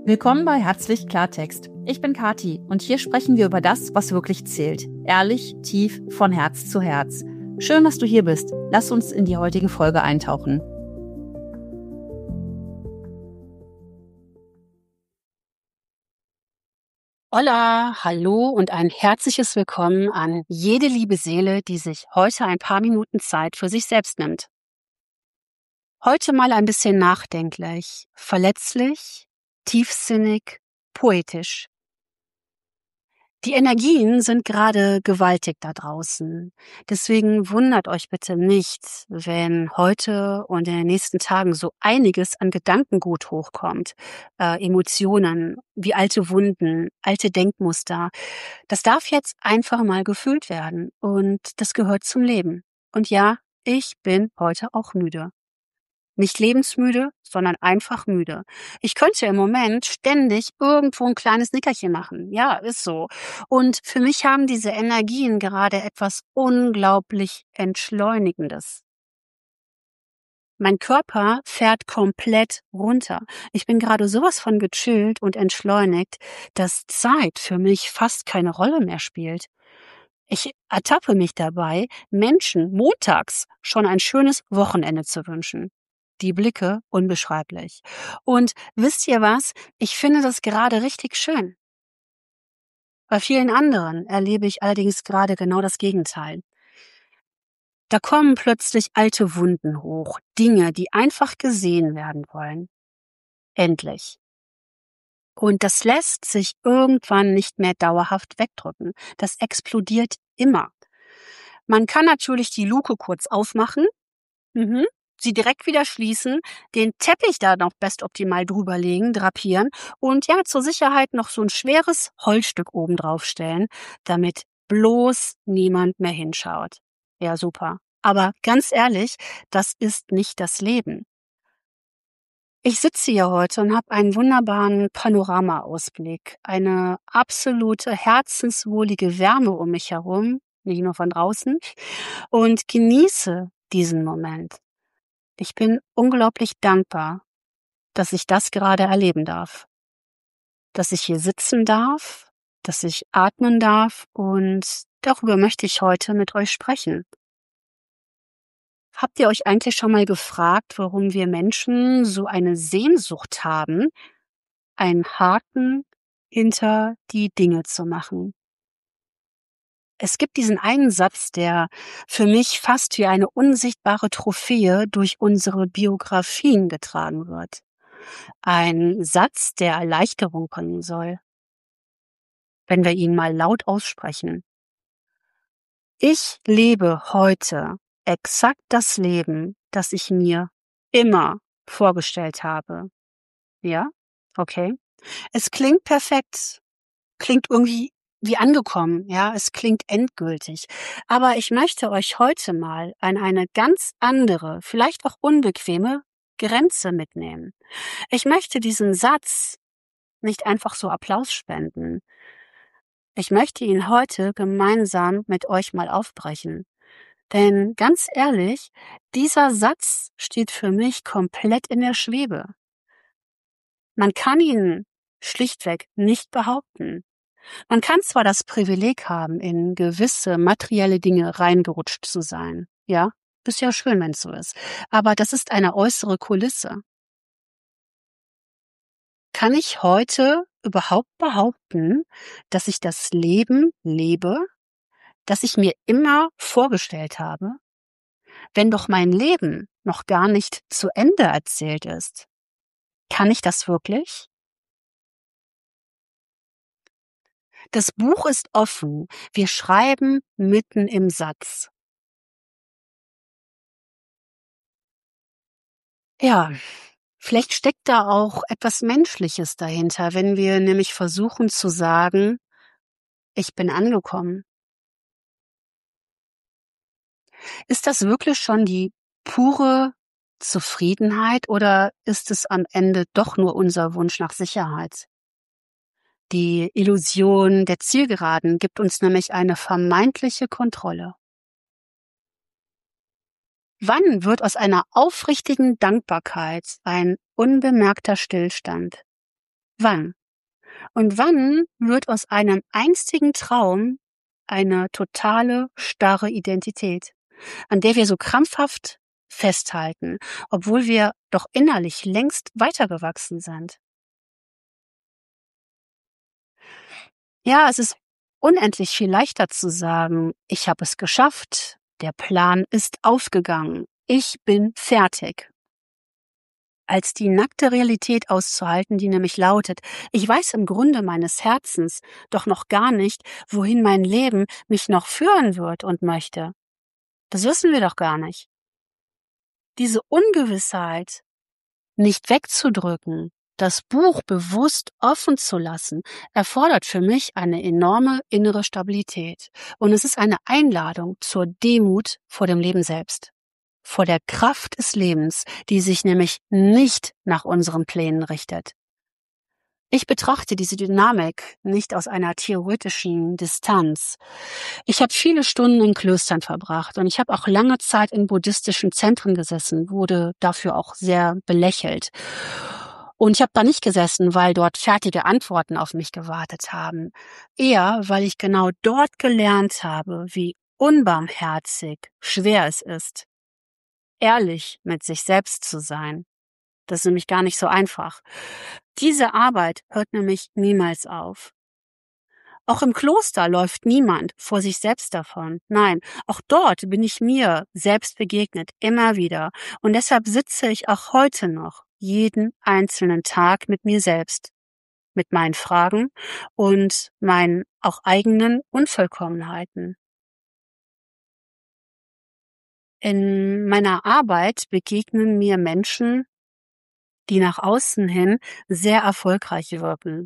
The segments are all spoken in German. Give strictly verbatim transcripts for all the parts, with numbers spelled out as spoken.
Willkommen bei Herzlich Klartext. Ich bin Kathi und hier sprechen wir über das, was wirklich zählt. Ehrlich, tief, von Herz zu Herz. Schön, dass du hier bist. Lass uns in die heutige Folge eintauchen. Hola, hallo und ein herzliches Willkommen an jede liebe Seele, die sich heute ein paar Minuten Zeit für sich selbst nimmt. Heute mal ein bisschen nachdenklich, verletzlich, tiefsinnig, poetisch. Die Energien sind gerade gewaltig da draußen. Deswegen wundert euch bitte nicht, wenn heute und in den nächsten Tagen so einiges an Gedankengut hochkommt. Äh, Emotionen, wie alte Wunden, alte Denkmuster. Das darf jetzt einfach mal gefühlt werden und das gehört zum Leben. Und ja, ich bin heute auch müde. Nicht lebensmüde, sondern einfach müde. Ich könnte im Moment ständig irgendwo ein kleines Nickerchen machen. Ja, ist so. Und für mich haben diese Energien gerade etwas unglaublich Entschleunigendes. Mein Körper fährt komplett runter. Ich bin gerade sowas von gechillt und entschleunigt, dass Zeit für mich fast keine Rolle mehr spielt. Ich ertappe mich dabei, Menschen montags schon ein schönes Wochenende zu wünschen. Die Blicke unbeschreiblich. Und wisst ihr was? Ich finde das gerade richtig schön. Bei vielen anderen erlebe ich allerdings gerade genau das Gegenteil. Da kommen plötzlich alte Wunden hoch, Dinge, die einfach gesehen werden wollen. Endlich. Und das lässt sich irgendwann nicht mehr dauerhaft wegdrücken. Das explodiert immer. Man kann natürlich die Luke kurz aufmachen, mhm, sie direkt wieder schließen, den Teppich da noch bestoptimal drüberlegen, drapieren und ja, zur Sicherheit noch so ein schweres Holzstück oben drauf stellen, damit bloß niemand mehr hinschaut. Ja, super. Aber ganz ehrlich, das ist nicht das Leben. Ich sitze hier heute und habe einen wunderbaren Panoramaausblick, eine absolute herzenswohlige Wärme um mich herum, nicht nur von draußen, und genieße diesen Moment. Ich bin unglaublich dankbar, dass ich das gerade erleben darf, dass ich hier sitzen darf, dass ich atmen darf und darüber möchte ich heute mit euch sprechen. Habt ihr euch eigentlich schon mal gefragt, warum wir Menschen so eine Sehnsucht haben, einen Haken hinter die Dinge zu machen? Es gibt diesen einen Satz, der für mich fast wie eine unsichtbare Trophäe durch unsere Biografien getragen wird. Ein Satz, der Erleichterung bringen soll, wenn wir ihn mal laut aussprechen. Ich lebe heute exakt das Leben, das ich mir immer vorgestellt habe. Ja? Okay. Es klingt perfekt, klingt irgendwie wie angekommen, ja, es klingt endgültig. Aber ich möchte euch heute mal an eine ganz andere, vielleicht auch unbequeme Grenze mitnehmen. Ich möchte diesen Satz nicht einfach so Applaus spenden. Ich möchte ihn heute gemeinsam mit euch mal aufbrechen. Denn ganz ehrlich, dieser Satz steht für mich komplett in der Schwebe. Man kann ihn schlichtweg nicht behaupten. Man kann zwar das Privileg haben, in gewisse materielle Dinge reingerutscht zu sein. Ja, ist ja schön, wenn es so ist. Aber das ist eine äußere Kulisse. Kann ich heute überhaupt behaupten, dass ich das Leben lebe, das ich mir immer vorgestellt habe, wenn doch mein Leben noch gar nicht zu Ende erzählt ist? Kann ich das wirklich? Das Buch ist offen. Wir schreiben mitten im Satz. Ja, vielleicht steckt da auch etwas Menschliches dahinter, wenn wir nämlich versuchen zu sagen, ich bin angekommen. Ist das wirklich schon die pure Zufriedenheit oder ist es am Ende doch nur unser Wunsch nach Sicherheit? Die Illusion der Zielgeraden gibt uns nämlich eine vermeintliche Kontrolle. Wann wird aus einer aufrichtigen Dankbarkeit ein unbemerkter Stillstand? Wann? Und wann wird aus einem einstigen Traum eine totale, starre Identität, an der wir so krampfhaft festhalten, obwohl wir doch innerlich längst weitergewachsen sind? Ja, es ist unendlich viel leichter zu sagen, ich habe es geschafft, der Plan ist aufgegangen, ich bin fertig, als die nackte Realität auszuhalten, die nämlich lautet, ich weiß im Grunde meines Herzens doch noch gar nicht, wohin mein Leben mich noch führen wird und möchte. Das wissen wir doch gar nicht. Diese Ungewissheit nicht wegzudrücken, das Buch bewusst offen zu lassen, erfordert für mich eine enorme innere Stabilität. Und es ist eine Einladung zur Demut vor dem Leben selbst, vor der Kraft des Lebens, die sich nämlich nicht nach unseren Plänen richtet. Ich betrachte diese Dynamik nicht aus einer theoretischen Distanz. Ich habe viele Stunden in Klöstern verbracht und ich habe auch lange Zeit in buddhistischen Zentren gesessen, wurde dafür auch sehr belächelt. Und ich habe da nicht gesessen, weil dort fertige Antworten auf mich gewartet haben. Eher, weil ich genau dort gelernt habe, wie unbarmherzig schwer es ist, ehrlich mit sich selbst zu sein. Das ist nämlich gar nicht so einfach. Diese Arbeit hört nämlich niemals auf. Auch im Kloster läuft niemand vor sich selbst davon. Nein, auch dort bin ich mir selbst begegnet, immer wieder. Und deshalb sitze ich auch heute noch jeden einzelnen Tag mit mir selbst, mit meinen Fragen und meinen auch eigenen Unvollkommenheiten. In meiner Arbeit begegnen mir Menschen, die nach außen hin sehr erfolgreich wirken.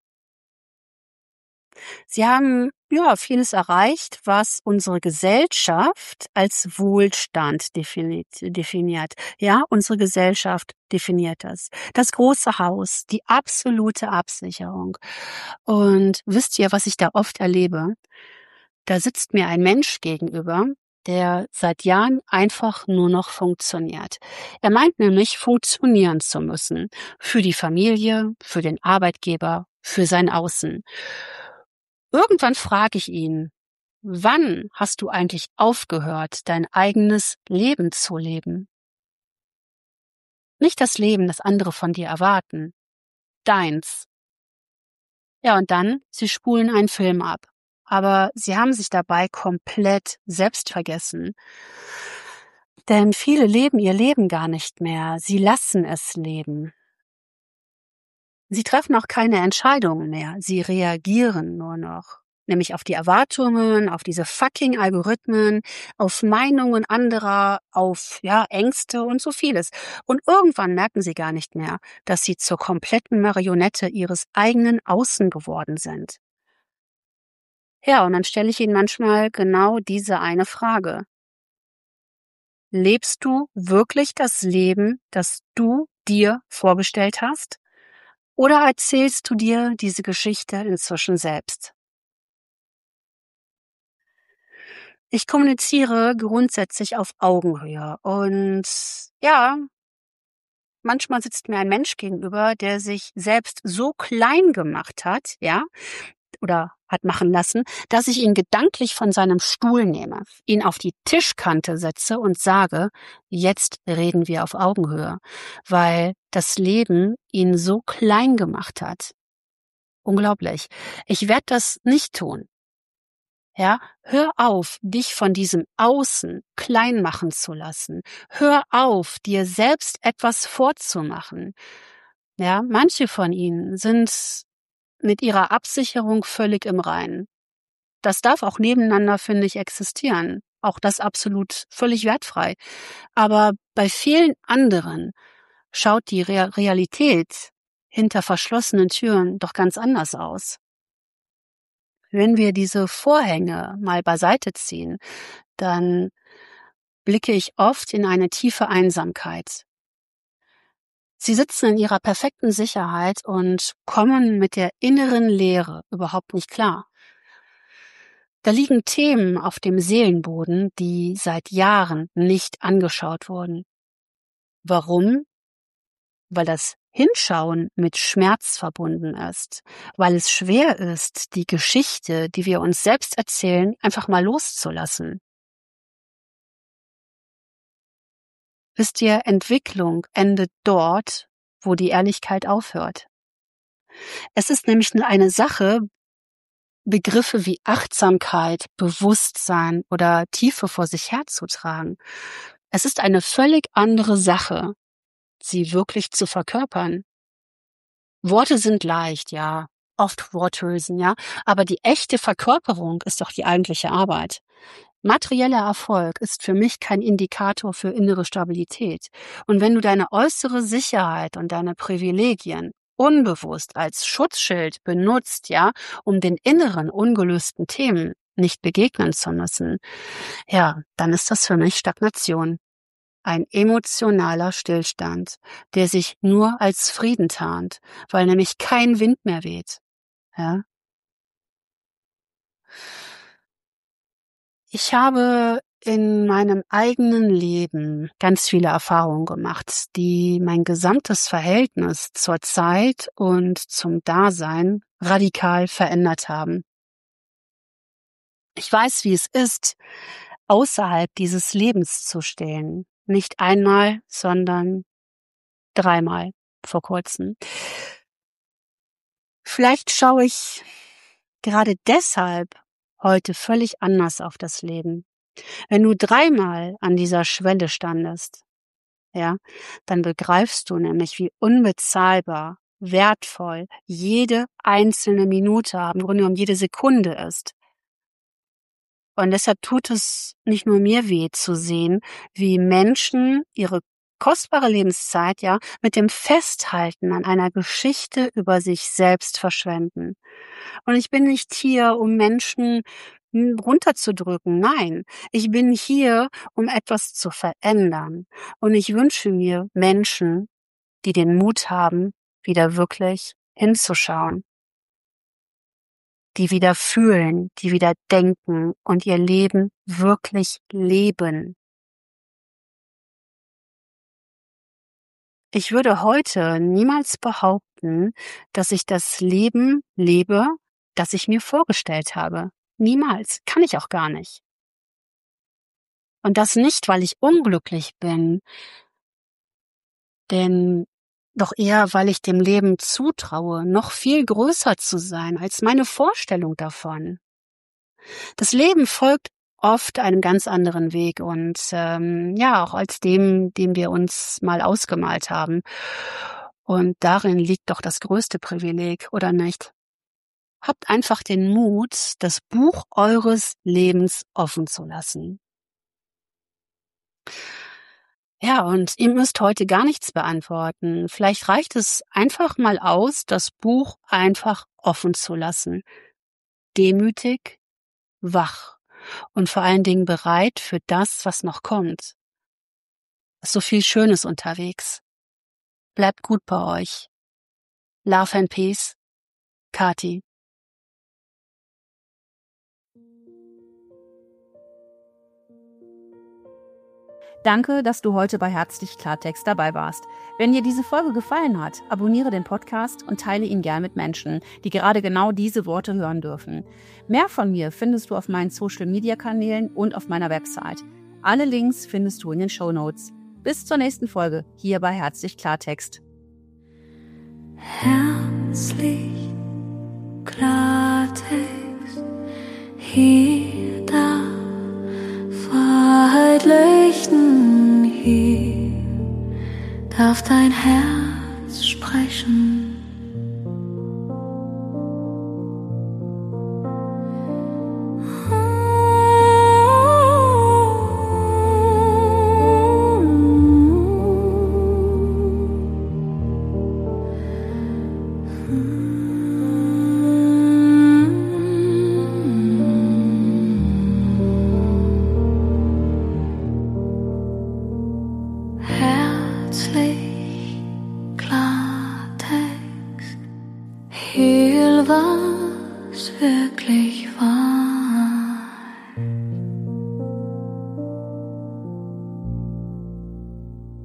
Sie haben ja vieles erreicht, was unsere Gesellschaft als Wohlstand definiert, definiert. Ja, unsere Gesellschaft definiert das. Das große Haus, die absolute Absicherung. Und wisst ihr, was ich da oft erlebe? Da sitzt mir ein Mensch gegenüber, der seit Jahren einfach nur noch funktioniert. Er meint nämlich, funktionieren zu müssen. Für die Familie, für den Arbeitgeber, für sein Außen. Irgendwann frage ich ihn, wann hast du eigentlich aufgehört, dein eigenes Leben zu leben? Nicht das Leben, das andere von dir erwarten. Deins. Ja, und dann, sie spulen einen Film ab. Aber sie haben sich dabei komplett selbst vergessen. Denn viele leben ihr Leben gar nicht mehr. Sie lassen es leben. Sie treffen auch keine Entscheidungen mehr. Sie reagieren nur noch. Nämlich auf die Erwartungen, auf diese fucking Algorithmen, auf Meinungen anderer, auf ja Ängste und so vieles. Und irgendwann merken sie gar nicht mehr, dass sie zur kompletten Marionette ihres eigenen Außen geworden sind. Ja, und dann stelle ich ihnen manchmal genau diese eine Frage. Lebst du wirklich das Leben, das du dir vorgestellt hast? Oder erzählst du dir diese Geschichte inzwischen selbst? Ich kommuniziere grundsätzlich auf Augenhöhe und ja, manchmal sitzt mir ein Mensch gegenüber, der sich selbst so klein gemacht hat, ja, oder hat machen lassen, dass ich ihn gedanklich von seinem Stuhl nehme, ihn auf die Tischkante setze und sage, jetzt reden wir auf Augenhöhe, weil das Leben ihn so klein gemacht hat. Unglaublich. Ich werde das nicht tun. Ja, hör auf, dich von diesem Außen klein machen zu lassen. Hör auf, dir selbst etwas vorzumachen. Ja, manche von ihnen sind mit ihrer Absicherung völlig im Reinen. Das darf auch nebeneinander, finde ich, existieren. Auch das absolut völlig wertfrei. Aber bei vielen anderen schaut die Re- Realität hinter verschlossenen Türen doch ganz anders aus. Wenn wir diese Vorhänge mal beiseite ziehen, dann blicke ich oft in eine tiefe Einsamkeit. Sie sitzen in ihrer perfekten Sicherheit und kommen mit der inneren Leere überhaupt nicht klar. Da liegen Themen auf dem Seelenboden, die seit Jahren nicht angeschaut wurden. Warum? Weil das Hinschauen mit Schmerz verbunden ist, weil es schwer ist, die Geschichte, die wir uns selbst erzählen, einfach mal loszulassen. Wisst ihr, Entwicklung endet dort, wo die Ehrlichkeit aufhört. Es ist nämlich nur eine Sache, Begriffe wie Achtsamkeit, Bewusstsein oder Tiefe vor sich herzutragen. Es ist eine völlig andere Sache, sie wirklich zu verkörpern. Worte sind leicht, ja, oft Worthülsen, ja, aber die echte Verkörperung ist doch die eigentliche Arbeit. Materieller Erfolg ist für mich kein Indikator für innere Stabilität. Und wenn du deine äußere Sicherheit und deine Privilegien unbewusst als Schutzschild benutzt, ja, um den inneren ungelösten Themen nicht begegnen zu müssen, ja, dann ist das für mich Stagnation. Ein emotionaler Stillstand, der sich nur als Frieden tarnt, weil nämlich kein Wind mehr weht. Ja? Ich habe in meinem eigenen Leben ganz viele Erfahrungen gemacht, die mein gesamtes Verhältnis zur Zeit und zum Dasein radikal verändert haben. Ich weiß, wie es ist, außerhalb dieses Lebens zu stehen. Nicht einmal, sondern dreimal vor kurzem. Vielleicht schaue ich gerade deshalb heute völlig anders auf das Leben. Wenn du dreimal an dieser Schwelle standest, ja, dann begreifst du nämlich, wie unbezahlbar, wertvoll jede einzelne Minute, im Grunde genommen jede Sekunde ist. Und deshalb tut es nicht nur mir weh zu sehen, wie Menschen ihre kostbare Lebenszeit ja mit dem Festhalten an einer Geschichte über sich selbst verschwenden. Und ich bin nicht hier, um Menschen runterzudrücken. Nein, ich bin hier, um etwas zu verändern. Und ich wünsche mir Menschen, die den Mut haben, wieder wirklich hinzuschauen, die wieder fühlen, die wieder denken und ihr Leben wirklich leben. Ich würde heute niemals behaupten, dass ich das Leben lebe, das ich mir vorgestellt habe. Niemals. Kann ich auch gar nicht. Und das nicht, weil ich unglücklich bin, denn doch eher, weil ich dem Leben zutraue, noch viel größer zu sein als meine Vorstellung davon. Das Leben folgt oft einem ganz anderen Weg und ähm, ja, auch als dem, den wir uns mal ausgemalt haben. Und darin liegt doch das größte Privileg, oder nicht? Habt einfach den Mut, das Buch eures Lebens offen zu lassen. Ja, und ihr müsst heute gar nichts beantworten. Vielleicht reicht es einfach mal aus, das Buch einfach offen zu lassen. Demütig, wach und vor allen Dingen bereit für das, was noch kommt. Es ist so viel Schönes unterwegs. Bleibt gut bei euch. Love and Peace, Kati. Danke, dass du heute bei Herzlich Klartext dabei warst. Wenn dir diese Folge gefallen hat, abonniere den Podcast und teile ihn gern mit Menschen, die gerade genau diese Worte hören dürfen. Mehr von mir findest du auf meinen Social-Media-Kanälen und auf meiner Website. Alle Links findest du in den Shownotes. Bis zur nächsten Folge hier bei Herzlich Klartext. Herzlich Klartext, hier da Wahrheit leuchten, hier darf dein Herz sprechen. Hier was wirklich war.